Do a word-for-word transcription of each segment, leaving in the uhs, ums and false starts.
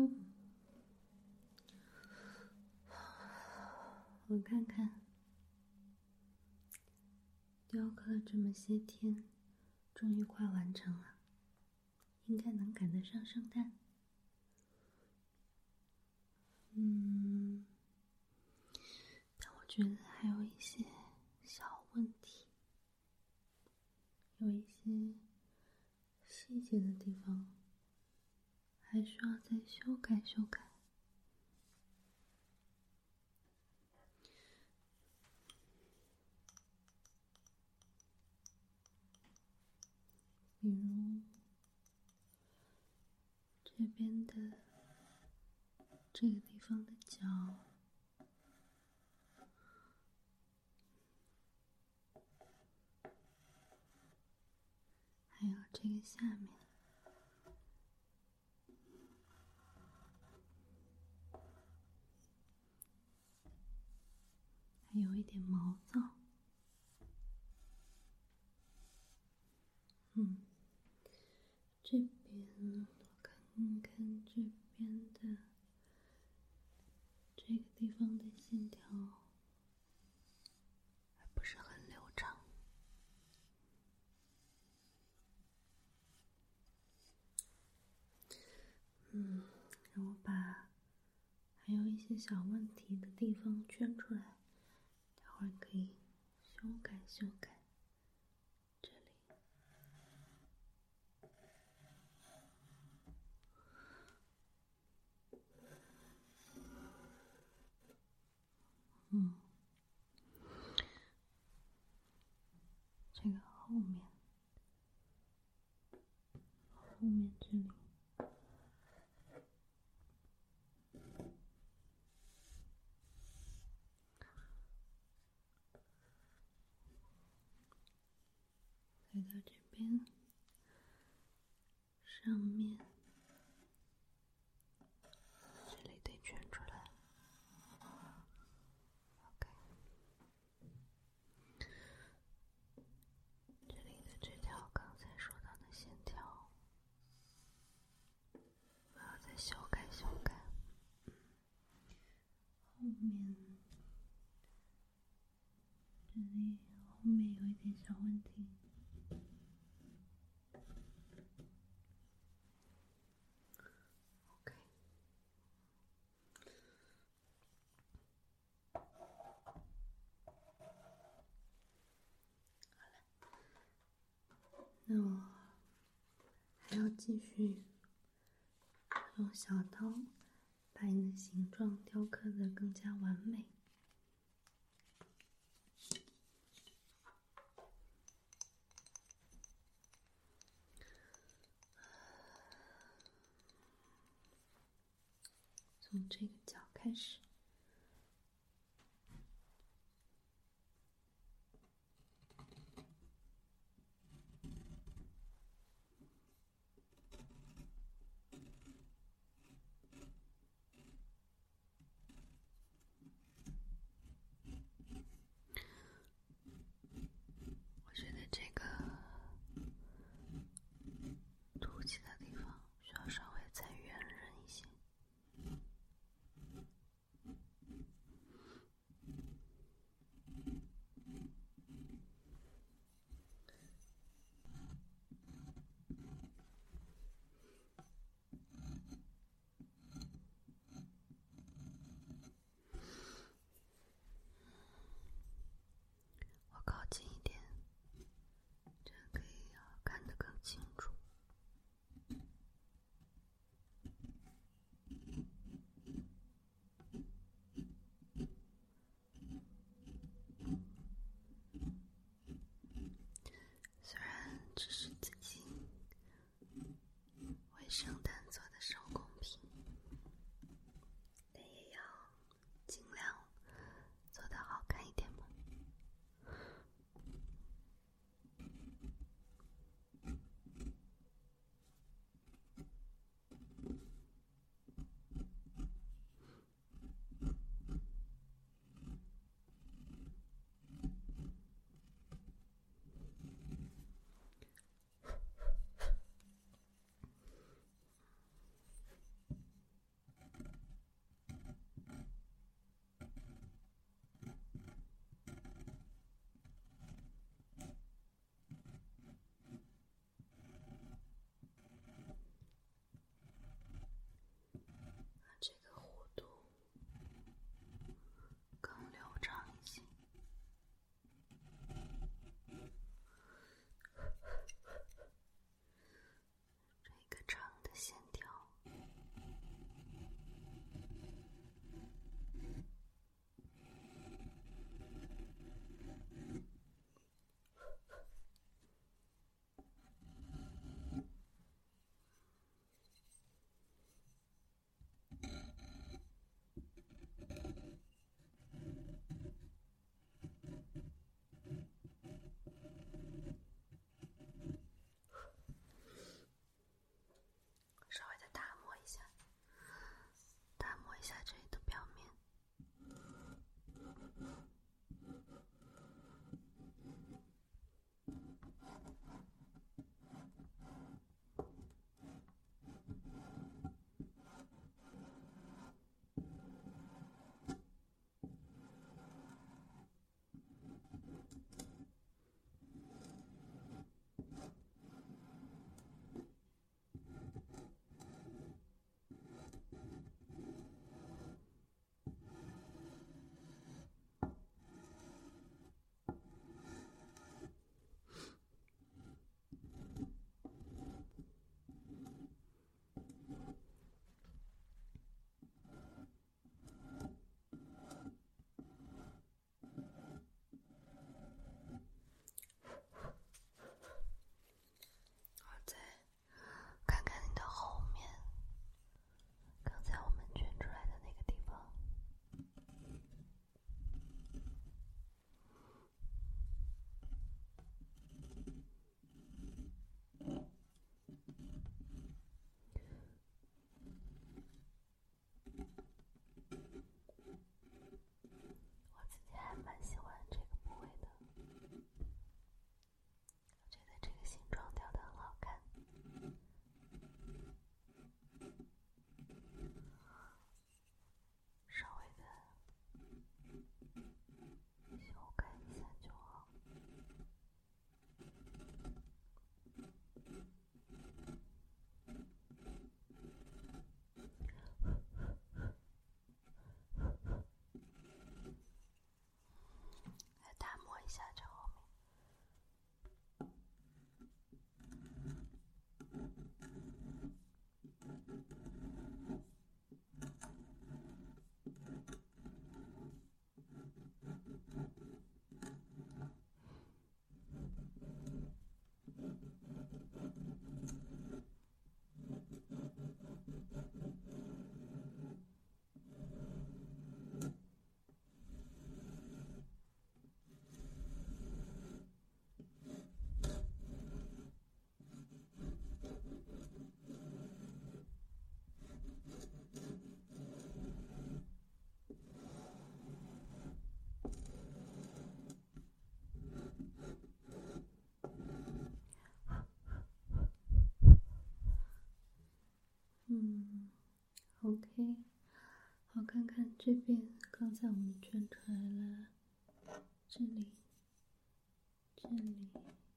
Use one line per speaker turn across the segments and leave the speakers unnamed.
嗯，我看看，雕刻了这么些天，终于快完成了，应该能赶得上圣诞。嗯，但我觉得还有一些小问题，有一些细节的地方还需要再修改修改。比如这边的这个地方的角，还有这个下面，还有一点毛躁。嗯，这边我看看这边的这个地方的线条还不是很流畅。嗯，让我把还有一些小问题的地方圈出来，待会儿可以修改修改。这里，嗯，这个后面，后面这里。来到这边，上面这里得圈出来。OK， 这里的这条刚才说到的线条，我要再修改修改。后面这里后面有一点小问题。OK， 好了，那我还要继续用小刀把你的形状雕刻得更加完美。从这个角开始，我觉得这个凸起的地方需要稍微再圆润一些。我靠近一点，这样可以看得更清楚。虽然只是自己为圣诞做的手工品，但也要尽量做得好看一点嘛。 嗯 OK， 好，看看这边，刚才我们圈出来了，这里，这里，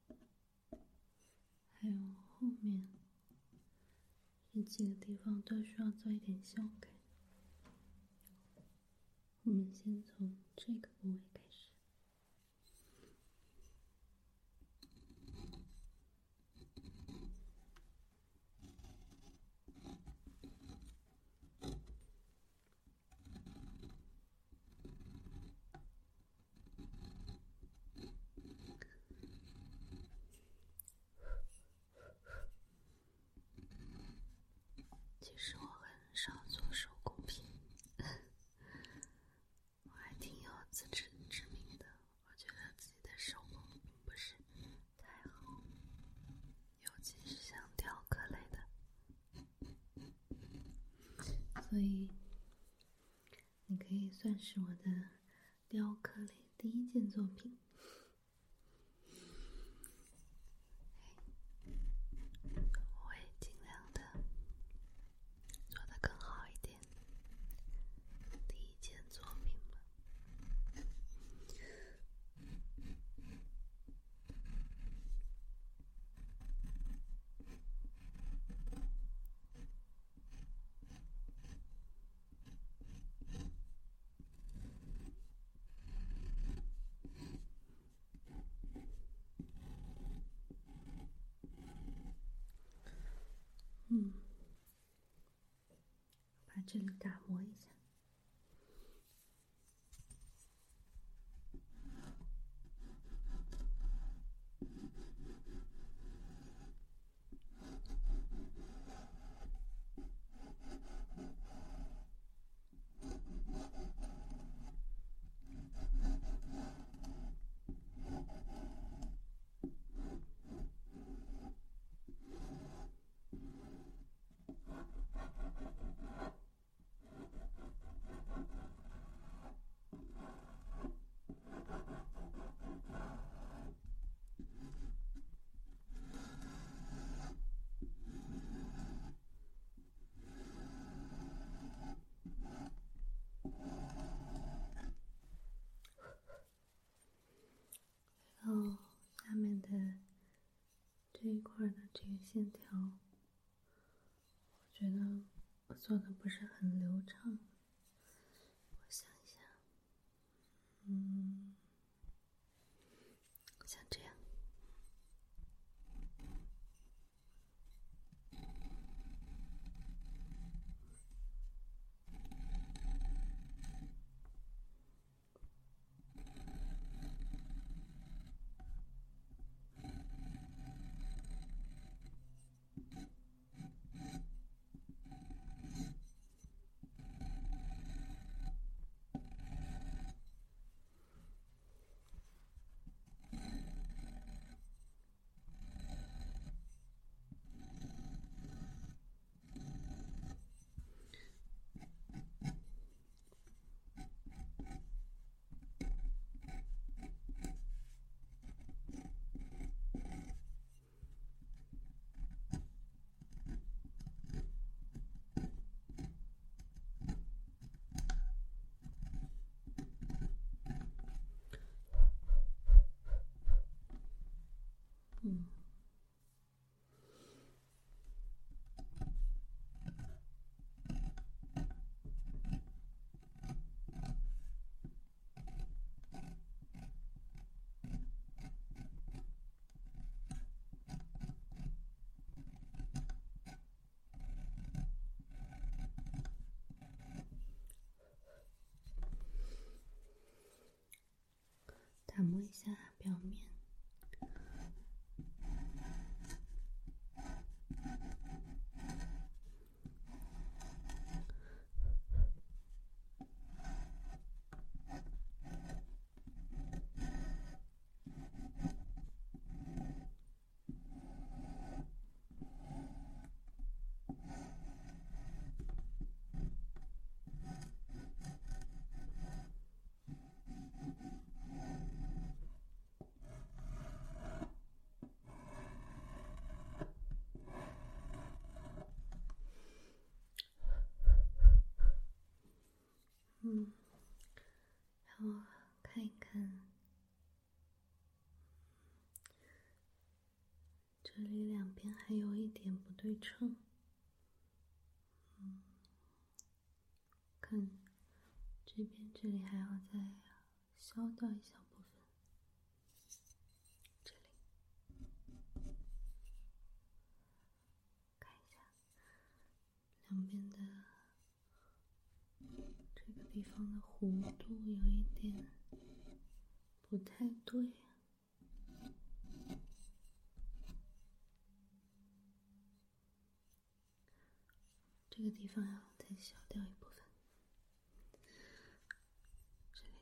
还有后面，这几个地方都需要做一点修改。我们先从这个部位开始。其实我很少做手工品，我还挺有自知之明的。我觉得自己的手工并不是太好，尤其是像雕刻类的，所以你可以算是我的雕刻类第一件作品。我会尽量的做得更好一点，第一件作品嘛。嗯，把这里打磨一下。然后下面的这一块的这个线条，我觉得我做的不是很流畅。我想一下，嗯，像这样。嗯，打磨一下表面。 让我看一看，这里两边还有一点不对称。嗯，看这边这里还要再削掉一小部分。这里看一下两边的这个地方的弧度有一点不太对。这个地方要再削掉一部分。这里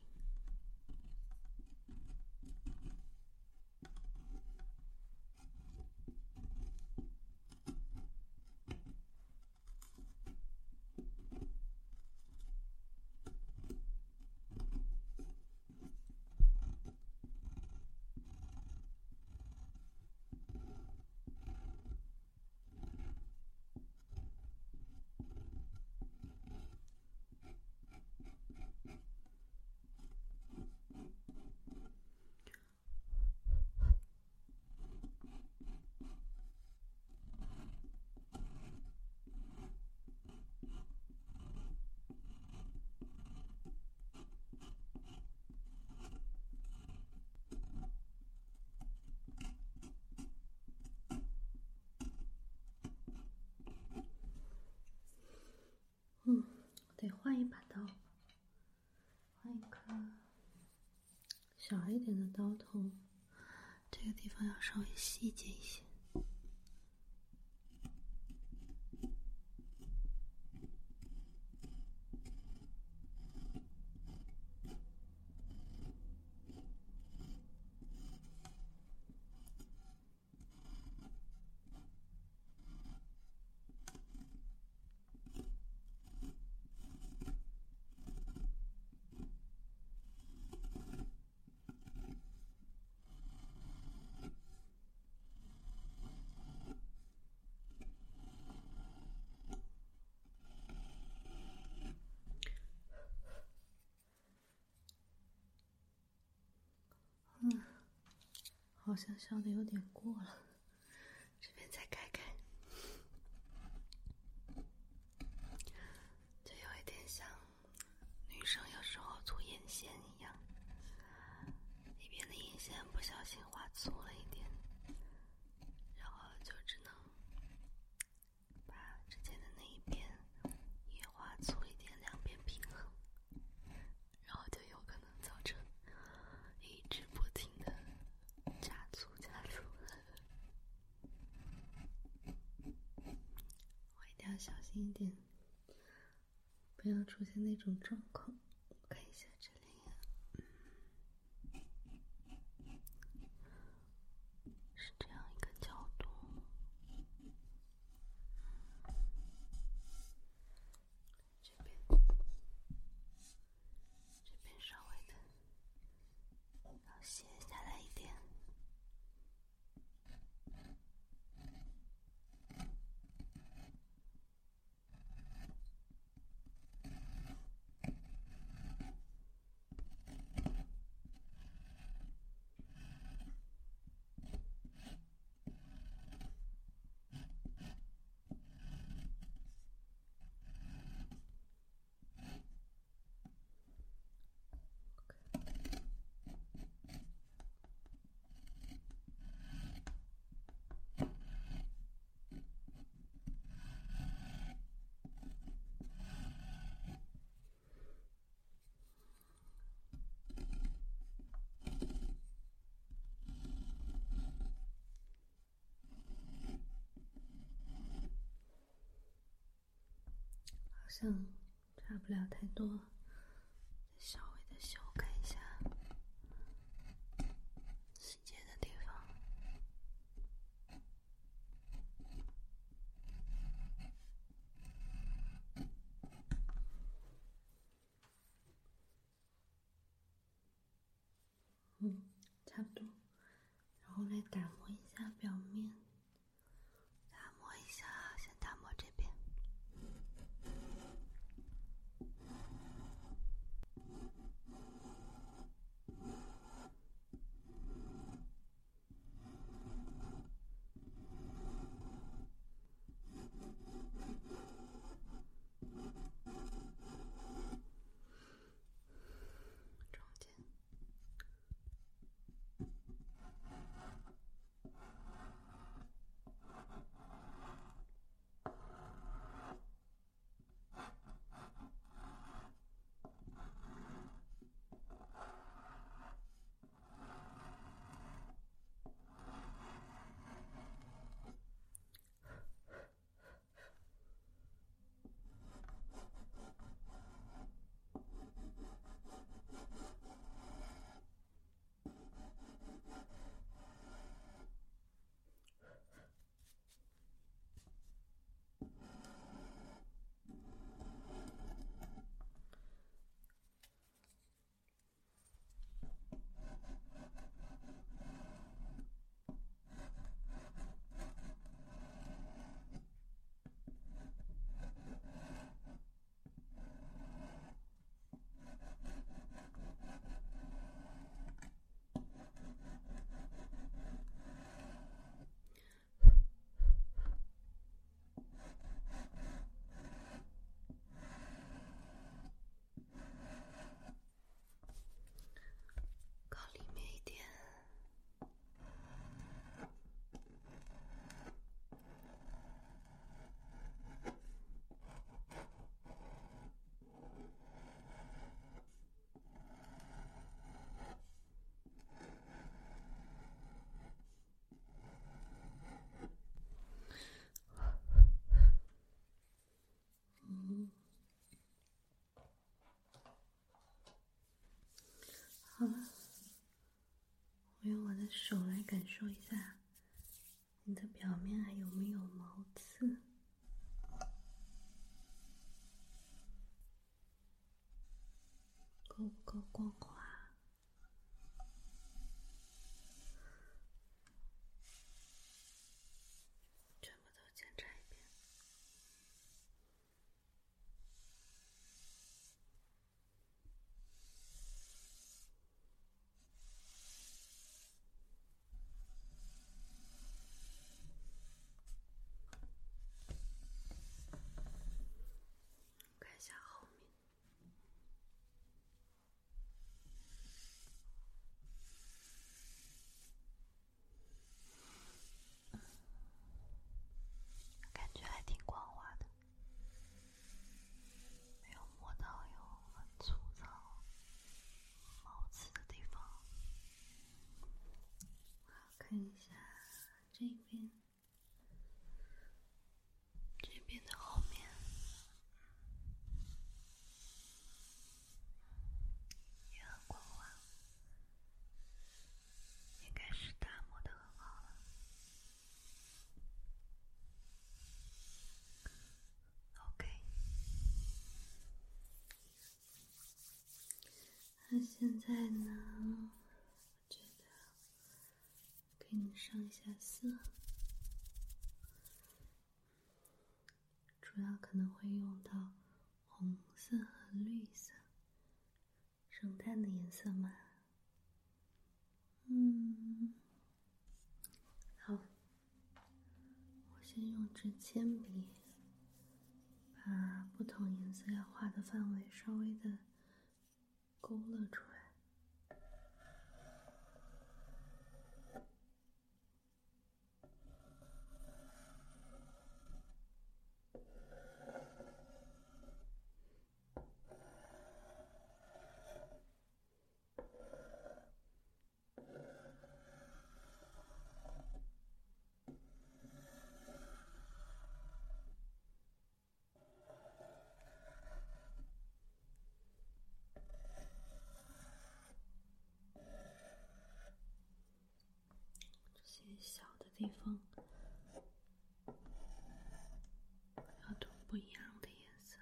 嗯，得换一把刀，换一颗小一点的刀头，这个地方要稍微细节一些。嗯，好像削的有点过了，这边再改改。这有一点像女生有时候涂眼线一样，一边的眼线不小心画粗了一点，然后就只能把之前的那一边也画粗一点，两边平衡，然后就有可能造成一直不停的加粗加粗。我一定要小心一点，不要出现那种状况。我看一下这里，是这样一个角度，这边这边稍微的要斜下来一点。好像差不了太多，再稍微的修改一下细节的地方。嗯，差不多。然后来打磨一下表面，打磨一下，先打磨这边。 手来感受一下你的表面还有没有毛刺，够不够光滑？全部都检查一遍。看一下后面。感觉还挺光滑的，没有摸到有很粗糙毛刺的地方。好，看一下这边，这边的后面也很光滑，应该是打磨得很好了。OK， 那现在呢，我觉得给你上一下色，主要可能会用到红色和绿色，生炭的颜色嘛。嗯，好，我先用支铅笔把不同颜色要画的范围稍微的勾勒出来。这些小的地方要涂不一样的颜色，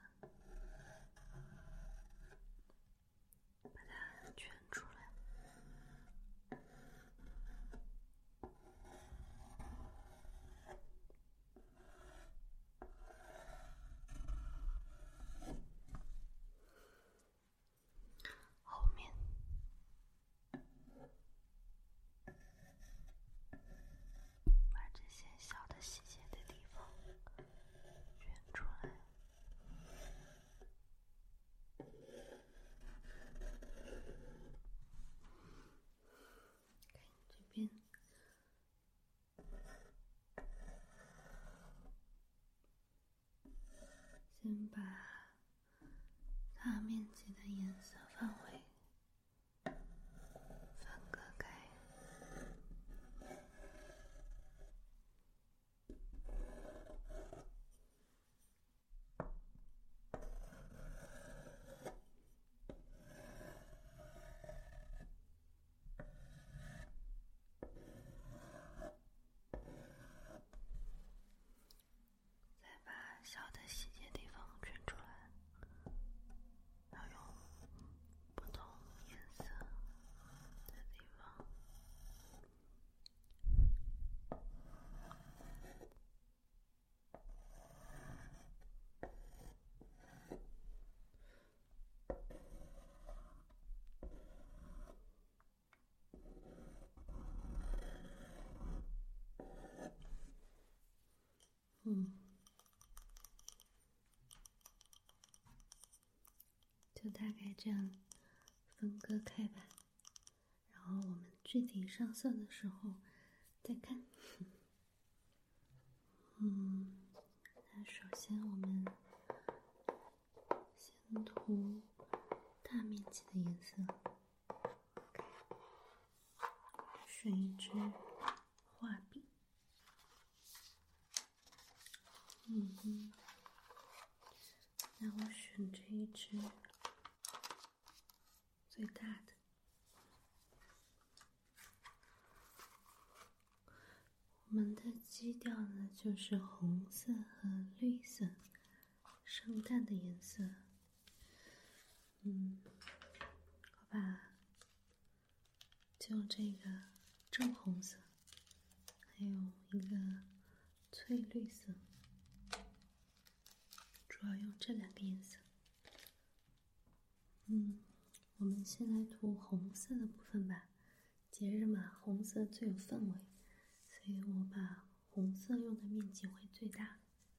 把它圈出来。后面把这些小的细节的地方圈出来。看这边，先把大面积的颜色范围分割开。再把小的细节地方圈出来，要用不同颜色的地方。嗯，就大概这样分割开吧，然后我们具体上色的时候再看。嗯，那首先我们先涂大面积的颜色，选一支画笔。嗯哼，那我选这一支最大的。 我们的基调呢，就是红色和绿色，圣诞的颜色。嗯，我把就这个正红色，还有一个翠绿色，主要用这两个颜色。嗯，我们先来涂红色的部分吧。节日嘛，红色最有氛围，所以我把红色用的面积会最大。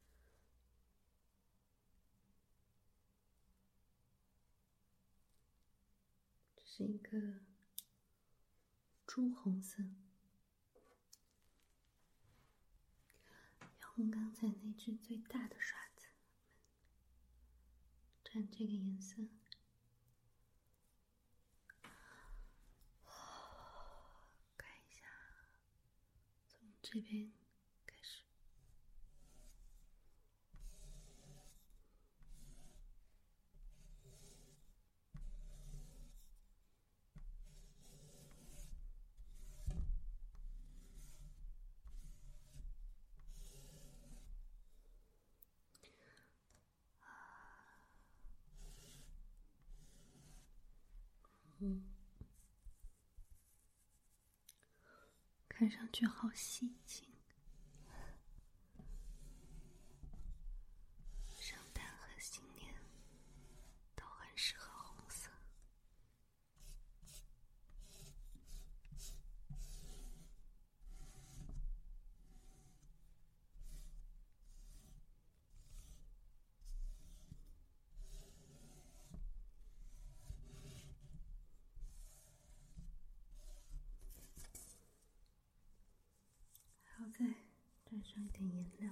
这是一个朱红色，用刚才那只最大的刷子蘸这个颜色。看一下，从这边开始。嗯，看上去好喜庆。圣诞和新年都很适合红色。还要再蘸上一点颜料。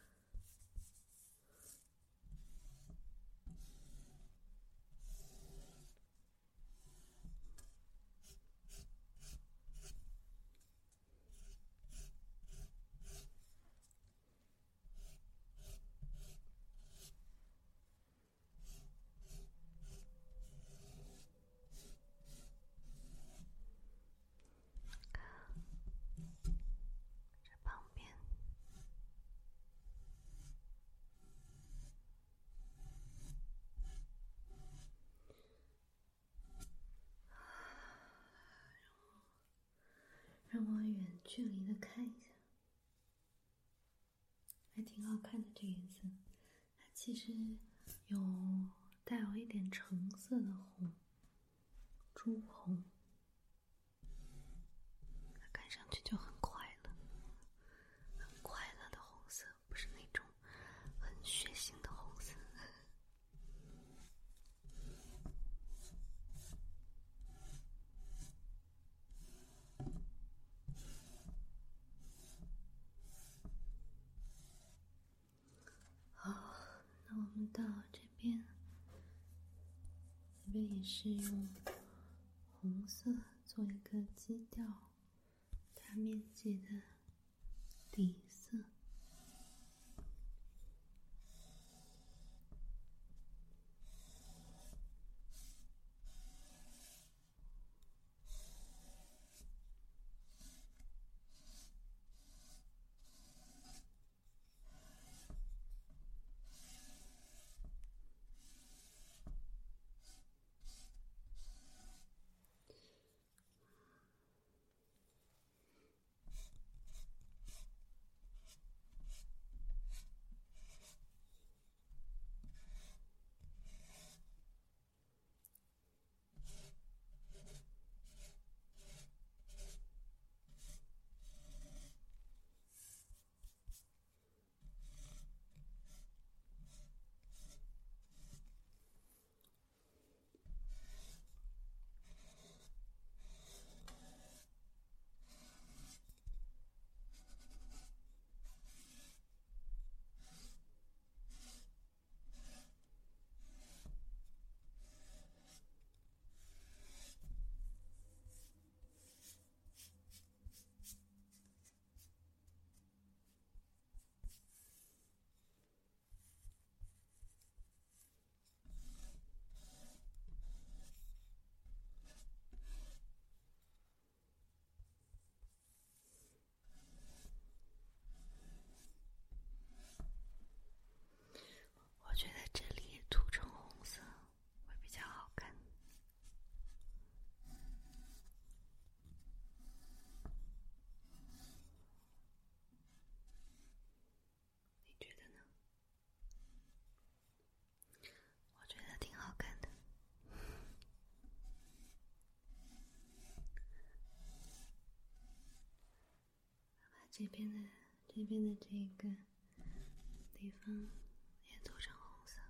这旁边让我远距离的看一下，还挺好看的这个颜色。它其实有带有一点橙色的红，朱红，它看上去就很快乐，很快乐的红色，不是那种很血腥的红色。好，那我们到这边，这边也是用红色做一个基调，大面积的底色。 这边的这边的这个地方也涂成红色。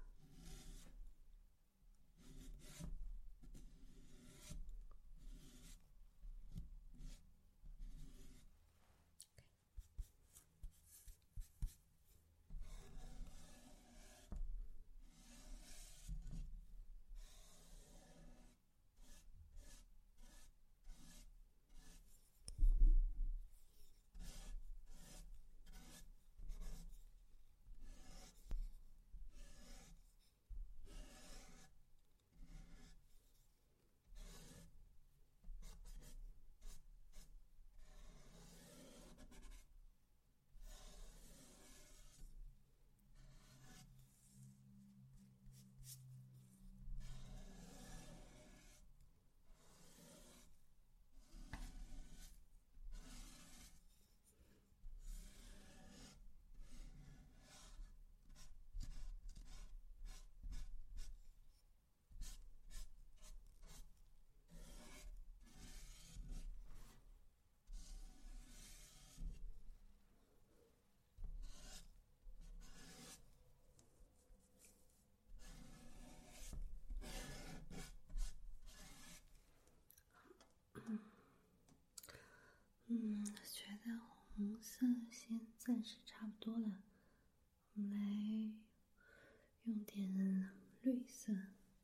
嗯，觉得红色先暂时差不多了，我们来用点绿色。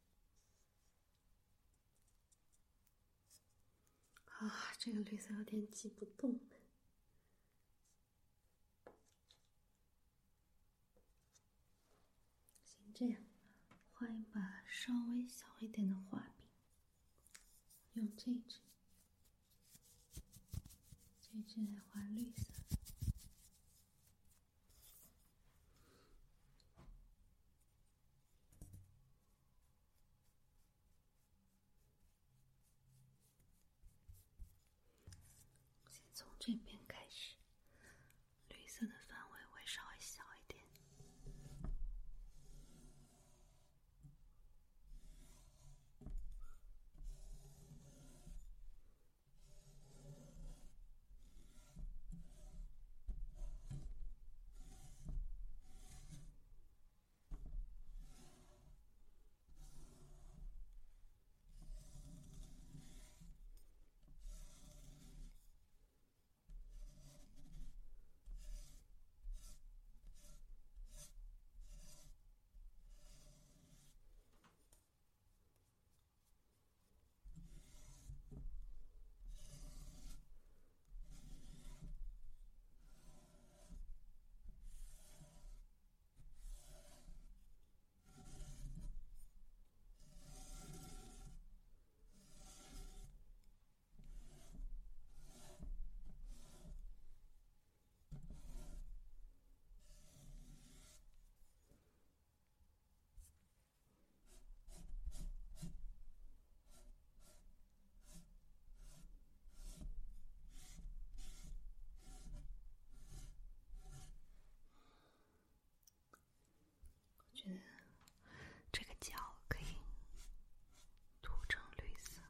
啊，这个绿色有点挤不动。先这样，画一把稍微小一点的画笔，用这支，这支来画绿色。先从这边开始，绿色的范围会稍微小一点。我觉得这个角可以涂成绿色，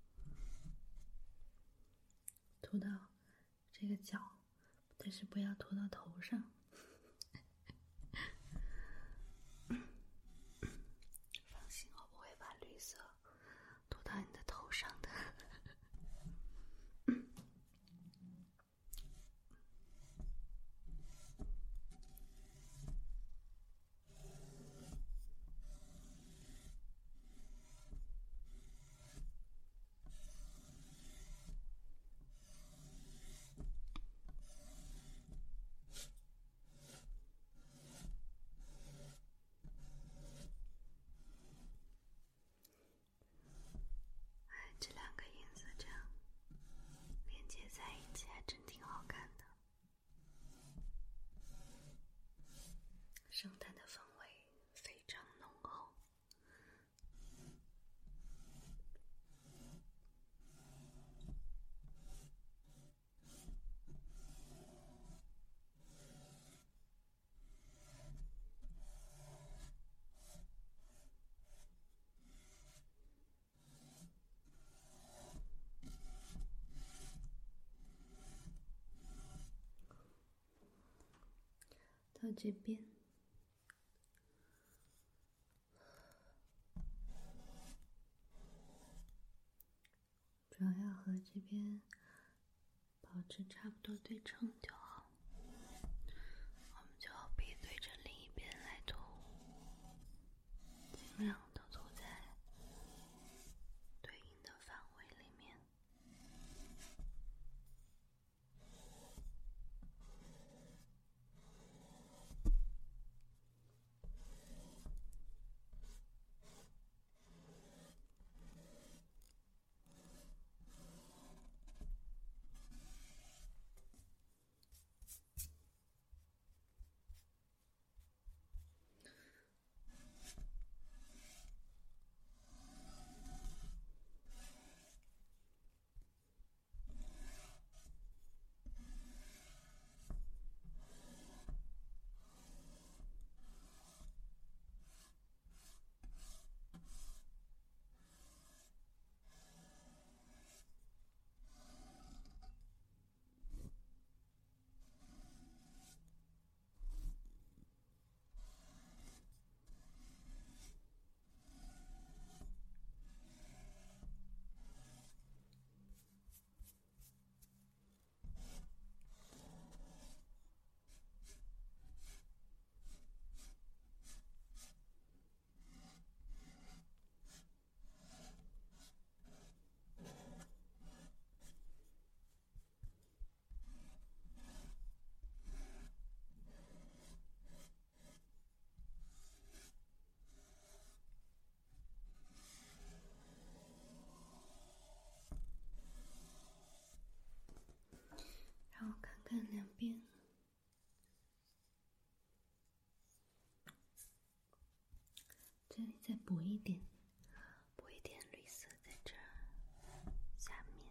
涂到这个角，但是不要涂到头上。放心，我不会把绿色涂到你的头上的。 这边，主要要和这边保持差不多对称就好。我们就背对着另一边来涂，尽量都涂在对应的范围里面。然后看看两边，这里再补一点，补一点绿色在这儿下面。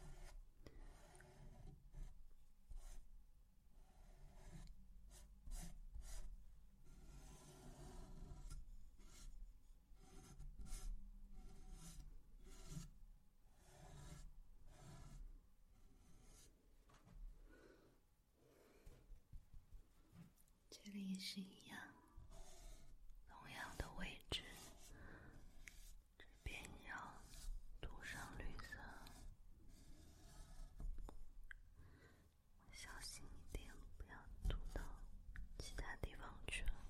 这里也是一样，同样的位置，这边要涂上绿色，小心一点，不要涂到其他地方去了。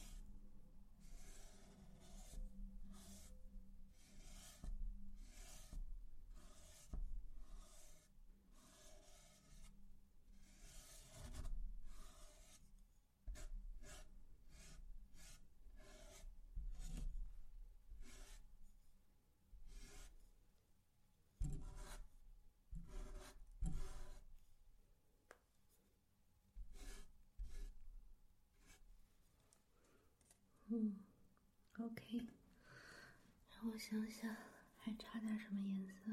嗯 ，OK， 让我想想，还差点什么颜色？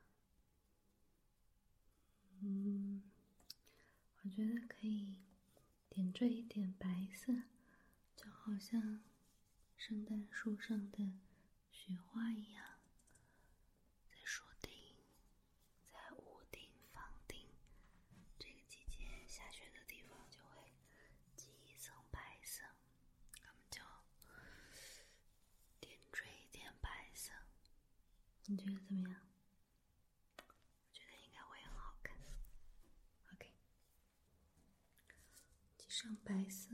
嗯，我觉得可以点缀一点白色，就好像圣诞树上的雪花一样，在树顶，在屋顶、房顶，这个季节下雪的地方就会积一层白色，我们就点缀一点白色，你觉得怎么样？我觉得应该会很好看。OK， 挤上白色，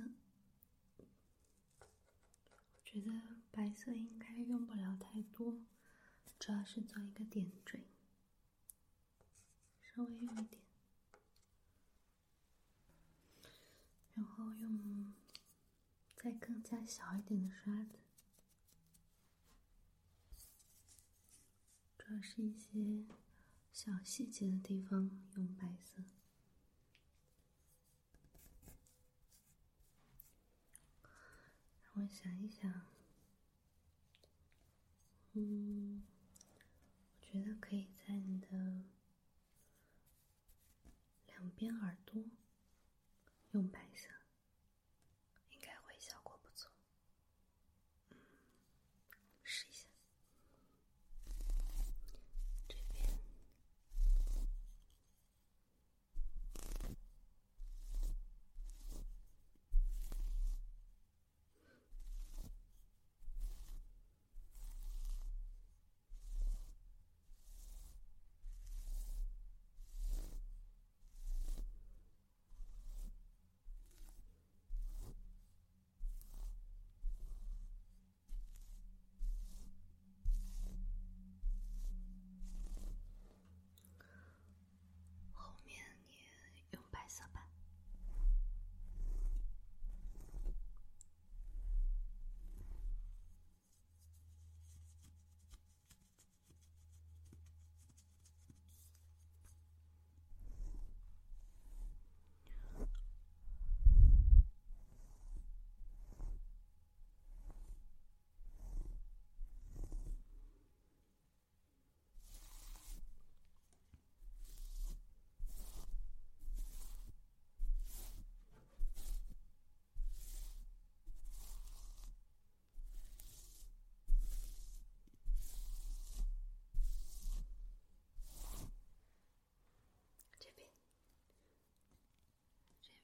我觉得白色应该用不了太多，主要是做一个点缀，稍微用一点，然后用再更加小一点的刷子，主要是一些小细节的地方用白色。让我想一想，嗯，我觉得可以在你的两边耳朵用白色，应该会效果不错。嗯，试一下。这边，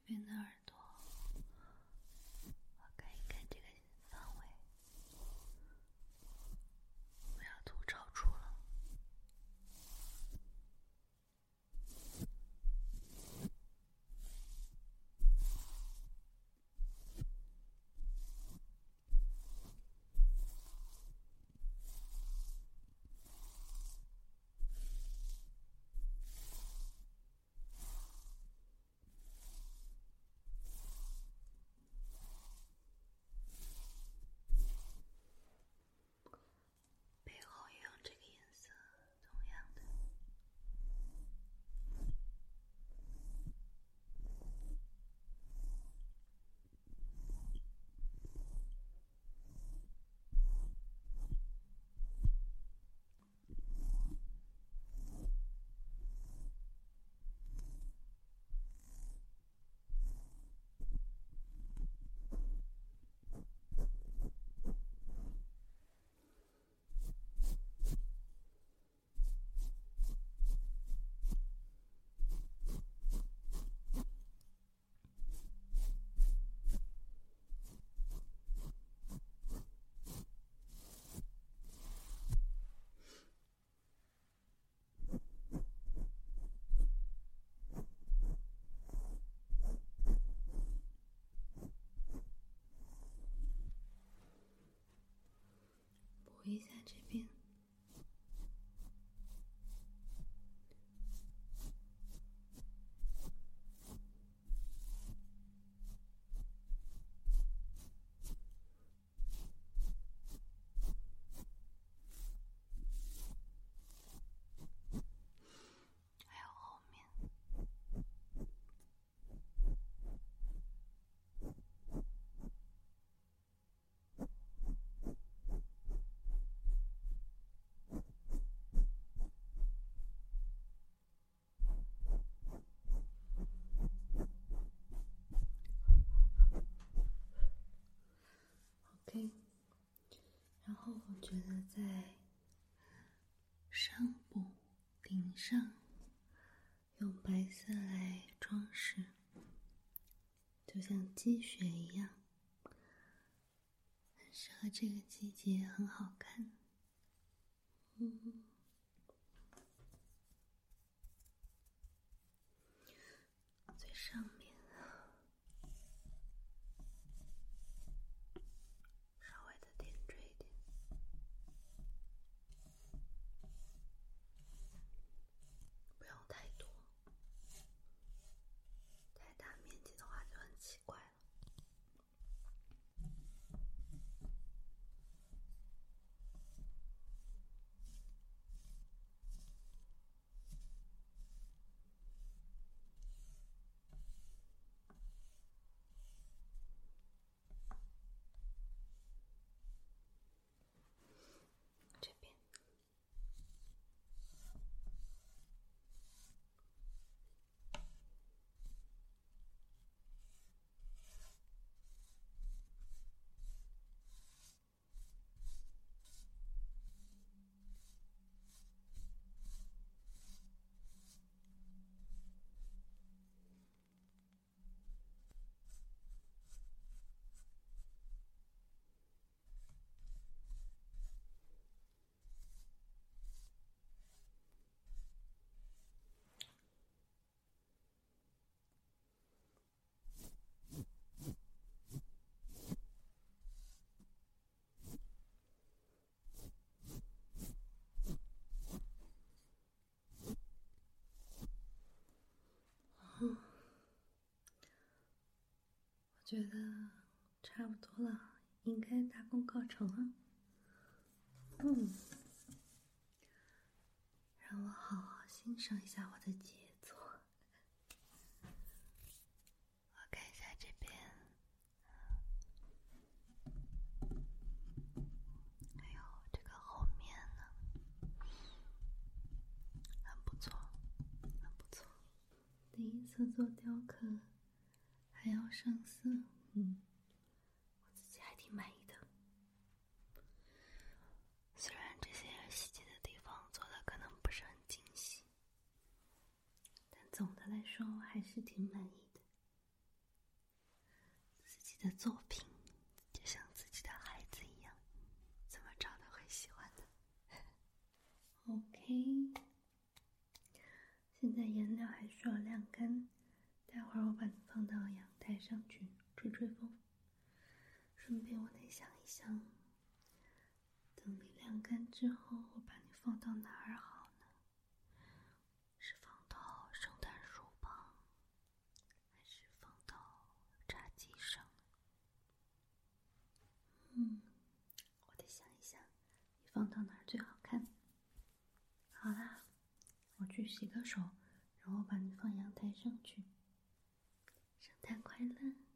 边的耳朵，我看一看这个方位，不要图超出了。背后也用这个颜色，同样的。补一下这边。还有后面。OK， 然后我觉得在上部顶上用白色来装饰，就像积雪一样，很适合这个季节，很好看。嗯，最上面稍微的点缀一点，不用太多，太大面积的话就很奇怪了。这边嗯，我觉得差不多了，应该大功告成了。嗯，让我好好欣赏一下我的杰作。我看一下这边，还有这个后面呢，很不错，很不错。第一次做雕刻，还要上色，嗯，我自己还挺满意的。虽然这些细节的地方做的可能不是很精细，但总的来说我还是挺满意的。 的作品，就像自己的孩子一样，怎么着都会喜欢的。OK， 现在颜料还需要晾干，待会儿我把你放到阳台上去吹吹风。顺便我得想一想，等你晾干之后，我把你放到哪儿好呢？是放到圣诞树旁，还是放到茶几上？嗯，我得想一想，你放到哪儿最好看？好啦，我去洗个手，然后把你放阳台上去。圣诞快乐！